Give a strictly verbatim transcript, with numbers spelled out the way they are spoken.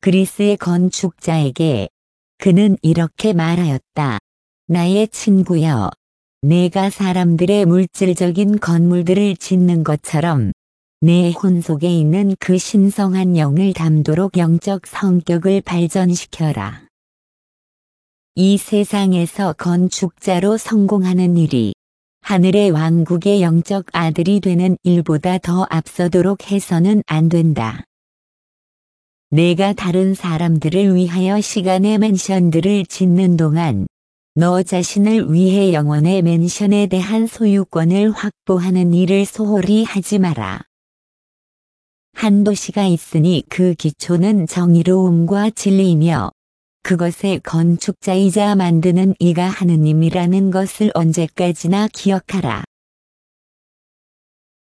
그리스의 건축자에게 그는 이렇게 말하였다. 나의 친구여, 내가 사람들의 물질적인 건물들을 짓는 것처럼 내 혼 속에 있는 그 신성한 영을 담도록 영적 성격을 발전시켜라. 이 세상에서 건축자로 성공하는 일이 하늘의 왕국의 영적 아들이 되는 일보다 더 앞서도록 해서는 안 된다. 내가 다른 사람들을 위하여 시간의 맨션들을 짓는 동안 너 자신을 위해 영원의 맨션에 대한 소유권을 확보하는 일을 소홀히 하지 마라. 한 도시가 있으니 그 기초는 정의로움과 진리이며 그것의 건축자이자 만드는 이가 하느님이라는 것을 언제까지나 기억하라.